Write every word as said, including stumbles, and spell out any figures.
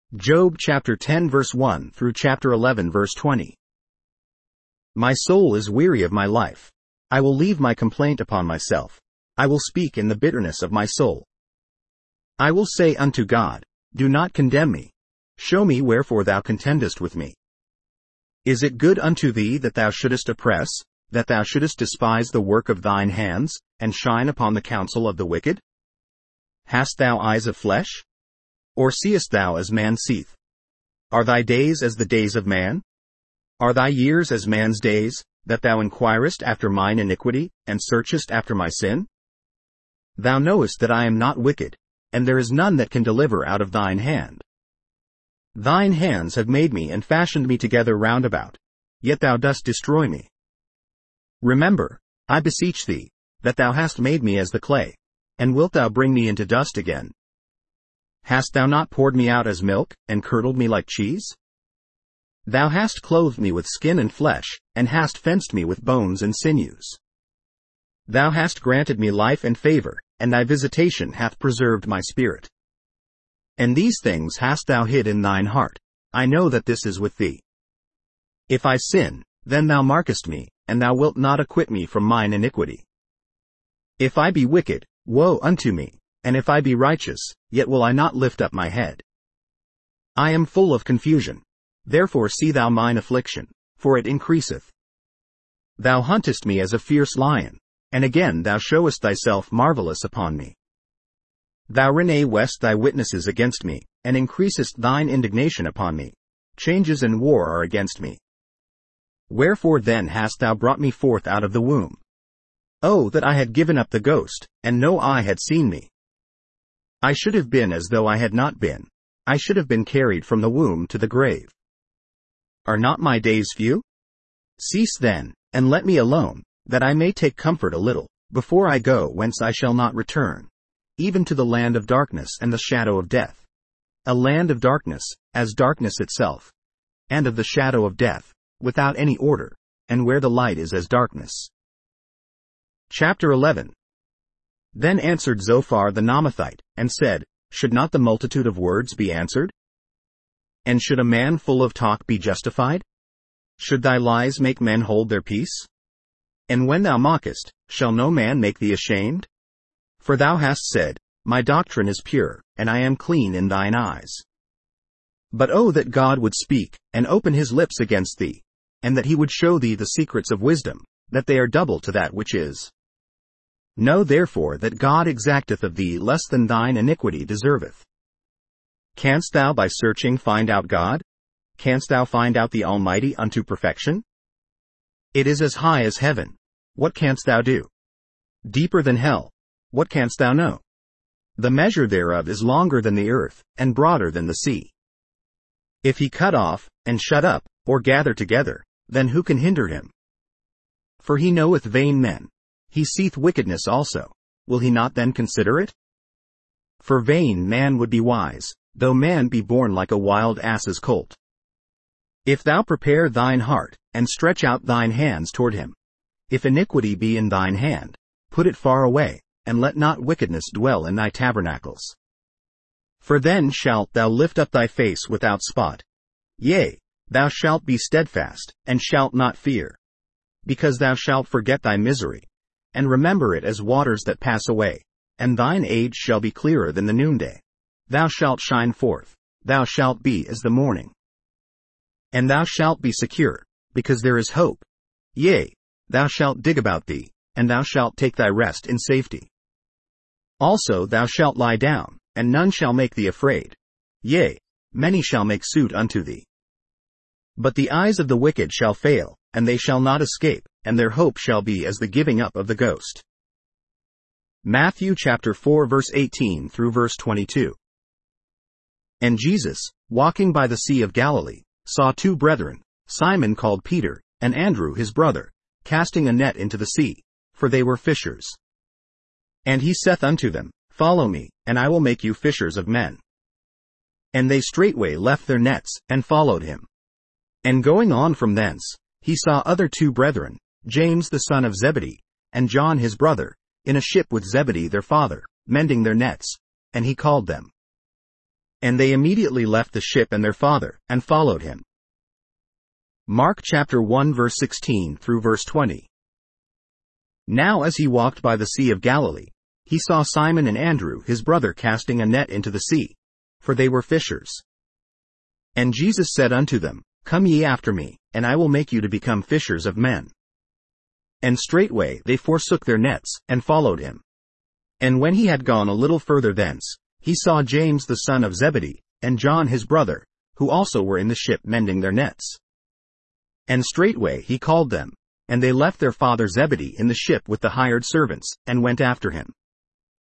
Job chapter ten verse one through chapter eleven verse twenty. My soul is weary of my life. I will leave my complaint upon myself. I will speak in the bitterness of my soul. I will say unto God, do not condemn me. Show me wherefore thou contendest with me. Is it good unto thee that thou shouldest oppress, that thou shouldest despise the work of thine hands, and shine upon the counsel of the wicked? Hast thou eyes of flesh? Or seest thou as man seeth? Are thy days as the days of man? Are thy years as man's days, that thou inquirest after mine iniquity, and searchest after my sin? Thou knowest that I am not wicked, and there is none that can deliver out of thine hand. Thine hands have made me and fashioned me together round about, yet thou dost destroy me. Remember, I beseech thee, that thou hast made me as the clay, and wilt thou bring me into dust again? Hast thou not poured me out as milk, and curdled me like cheese? Thou hast clothed me with skin and flesh, and hast fenced me with bones and sinews. Thou hast granted me life and favor, and thy visitation hath preserved my spirit. And these things hast thou hid in thine heart. I know that this is with thee. If I sin, then thou markest me, and thou wilt not acquit me from mine iniquity. If I be wicked, woe unto me, and if I be righteous, yet will I not lift up my head. I am full of confusion. Therefore see thou mine affliction, for it increaseth. Thou huntest me as a fierce lion, and again thou showest thyself marvelous upon me. Thou renewest thy witnesses against me, and increasest thine indignation upon me. Changes and war are against me. Wherefore then hast thou brought me forth out of the womb? Oh, that I had given up the ghost, and no eye had seen me. I should have been as though I had not been. I should have been carried from the womb to the grave. Are not my days few? Cease then, and let me alone, that I may take comfort a little, before I go whence I shall not return, even to the land of darkness and the shadow of death. A land of darkness, as darkness itself, and of the shadow of death, without any order, and where the light is as darkness. Chapter eleven. Then answered Zophar the Naamathite, and said, Should not the multitude of words be answered? And should a man full of talk be justified? Should thy lies make men hold their peace? And when thou mockest, shall no man make thee ashamed? For thou hast said, My doctrine is pure, and I am clean in thine eyes. But oh that God would speak, and open his lips against thee, and that he would show thee the secrets of wisdom, that they are double to that which is. Know therefore that God exacteth of thee less than thine iniquity deserveth. Canst thou by searching find out God? Canst thou find out the Almighty unto perfection? It is as high as heaven. What canst thou do? Deeper than hell. What canst thou know? The measure thereof is longer than the earth, and broader than the sea. If he cut off, and shut up, or gather together, then who can hinder him? For he knoweth vain men. He seeth wickedness also. Will he not then consider it? For vain man would be wise, though man be born like a wild ass's colt. If thou prepare thine heart, and stretch out thine hands toward him, if iniquity be in thine hand, put it far away, and let not wickedness dwell in thy tabernacles. For then shalt thou lift up thy face without spot. Yea, thou shalt be steadfast, and shalt not fear. Because thou shalt forget thy misery, and remember it as waters that pass away, and thine age shall be clearer than the noonday. Thou shalt shine forth, thou shalt be as the morning. And thou shalt be secure, because there is hope. Yea, thou shalt dig about thee, and thou shalt take thy rest in safety. Also thou shalt lie down, and none shall make thee afraid. Yea, many shall make suit unto thee. But the eyes of the wicked shall fail, and they shall not escape, and their hope shall be as the giving up of the ghost. Matthew chapter four verse eighteen through verse twenty-two. And Jesus, walking by the Sea of Galilee, saw two brethren, Simon called Peter, and Andrew his brother, casting a net into the sea, for they were fishers. And he saith unto them, Follow me, and I will make you fishers of men. And they straightway left their nets, and followed him. And going on from thence, he saw other two brethren, James the son of Zebedee, and John his brother, in a ship with Zebedee their father, mending their nets, and he called them. And they immediately left the ship and their father, and followed him. Mark chapter one verse sixteen through verse twenty. Now as he walked by the Sea of Galilee, he saw Simon and Andrew his brother casting a net into the sea, for they were fishers. And Jesus said unto them, Come ye after me, and I will make you to become fishers of men. And straightway they forsook their nets, and followed him. And when he had gone a little further thence, he saw James the son of Zebedee, and John his brother, who also were in the ship mending their nets. And straightway he called them, and they left their father Zebedee in the ship with the hired servants, and went after him.